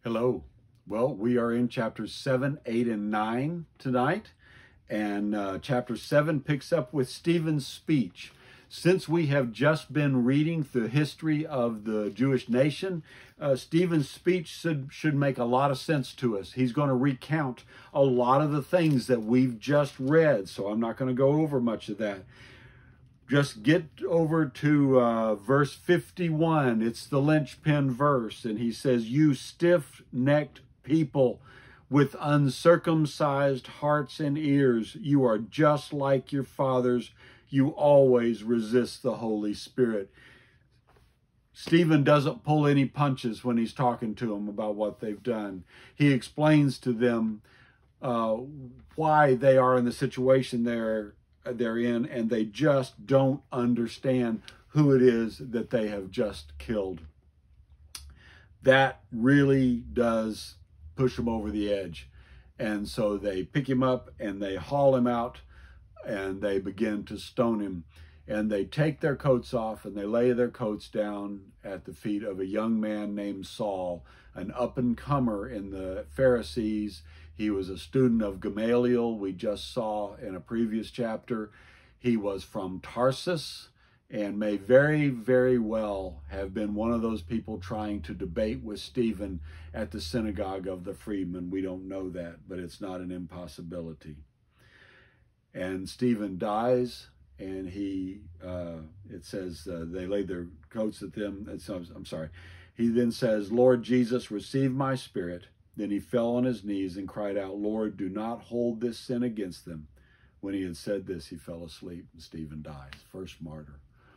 Hello. Well, we are in chapters 7, 8, and 9 tonight. And chapter 7 picks up with Stephen's speech. Since we have just been reading the history of the Jewish nation, Stephen's speech should make a lot of sense to us. He's going to recount a lot of the things that we've just read, so I'm not going to go over much of that. Just get over to verse 51. It's the linchpin verse. And he says, "You stiff-necked people with uncircumcised hearts and ears, you are just like your fathers. You always resist the Holy Spirit." Stephen doesn't pull any punches when he's talking to them about what they've done. He explains to them why they are in the situation they're in, and they just don't understand who it is that they have just killed. That really does push him over the edge. And so they pick him up and they haul him out and they begin to stone him. And they take their coats off and they lay their coats down at the feet of a young man named Saul, an up-and-comer in the Pharisees. He was a student of Gamaliel, we just saw in a previous chapter. He was from Tarsus and may very, very well have been one of those people trying to debate with Stephen at the synagogue of the freedmen. We don't know that, but it's not an impossibility. And Stephen dies, and it says they laid their coats at them. I'm sorry. He then says, "Lord Jesus, receive my spirit." Then he fell on his knees and cried out, "Lord, do not hold this sin against them." When he had said this, he fell asleep, and Stephen dies, first martyr.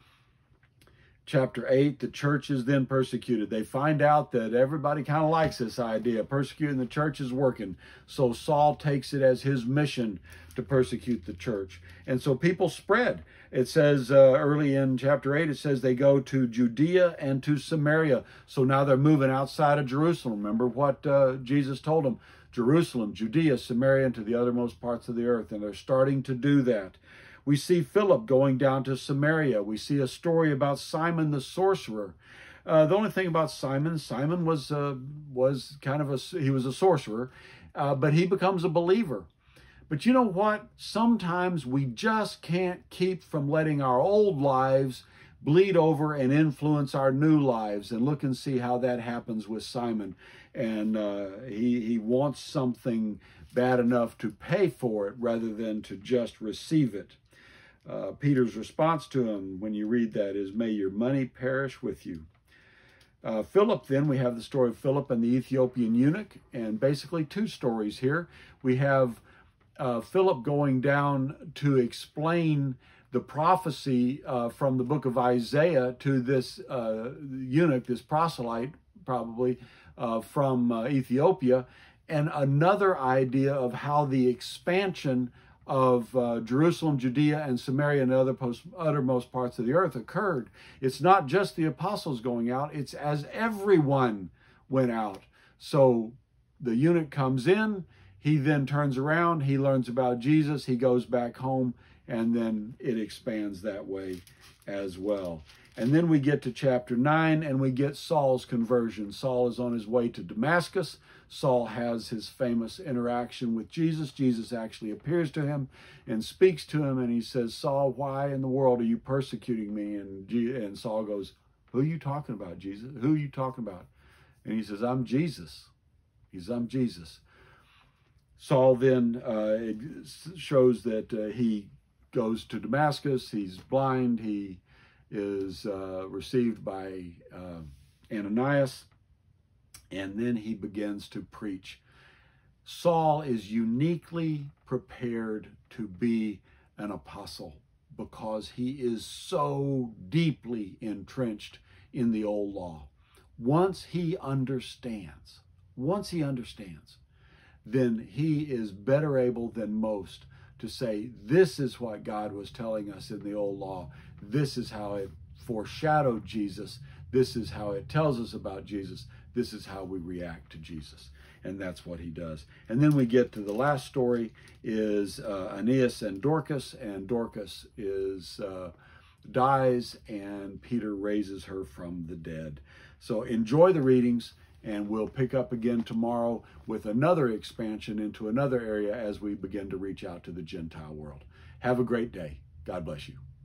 Chapter 8, the church is then persecuted. They find out that everybody kind of likes this idea. Persecuting the church is working. So Saul takes it as his mission to persecute the church. And so people spread. It says early in chapter 8, it says they go to Judea and to Samaria. So now they're moving outside of Jerusalem. Remember what Jesus told them? Jerusalem, Judea, Samaria, and to the uttermost parts of the earth. And they're starting to do that. We see Philip going down to Samaria. We see a story about Simon the sorcerer. The only thing about Simon was kind of he was a sorcerer, but he becomes a believer. But you know what? Sometimes we just can't keep from letting our old lives bleed over and influence our new lives. And look and see how that happens with Simon. And he wants something bad enough to pay for it rather than to just receive it. Peter's response to him when you read that is, "May your money perish with you." Philip, then, we have the story of Philip and the Ethiopian eunuch, and basically two stories here. We have Philip going down to explain the prophecy from the book of Isaiah to this eunuch, this proselyte, probably from Ethiopia, and another idea of how the expansion of Jerusalem, Judea, and Samaria, and other uttermost parts of the earth occurred. It's not just the apostles going out, it's as everyone went out. So the eunuch comes in, he then turns around, he learns about Jesus, he goes back home, and then it expands that way as well. And then we get to chapter 9, and we get Saul's conversion. Saul is on his way to Damascus. Saul has his famous interaction with Jesus. Jesus actually appears to him and speaks to him, and he says, "Saul, why in the world are you persecuting me?" And Saul goes, "Who are you talking about, Jesus? Who are you talking about?" And he says, "I'm Jesus." I'm Jesus. Saul then, it shows that he goes to Damascus. He's blind. He is received by Ananias, and then he begins to preach. Saul is uniquely prepared to be an apostle because he is so deeply entrenched in the old law. Once he understands, then he is better able than most to say, this is what God was telling us in the old law. This is how it foreshadowed Jesus. This is how it tells us about Jesus. This is how we react to Jesus. And that's what he does. And then we get to the last story is Aeneas and Dorcas dies, and Peter raises her from the dead. So enjoy the readings, And we'll pick up again tomorrow with another expansion into another area as we begin to reach out to the Gentile world. Have a great day. God bless you.